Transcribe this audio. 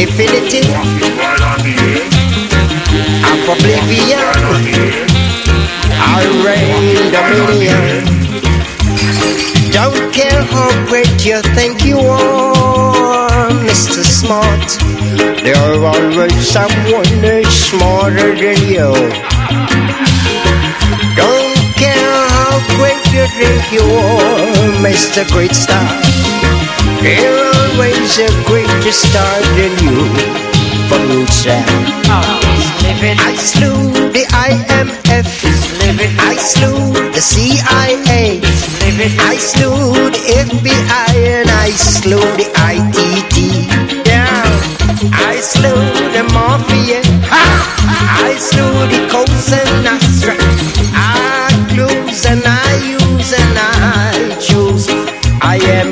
infinity, of oblivion, I reign dominion. Don't care how great you think you are, Mr. Smart. There's always someone who's smarter than you. Don't care how great you think you are, Mr. Great Star. There's always a greater star than you. For Moonshine. I slew the IMF. I slew the CIA. I slew the FBI and I slew the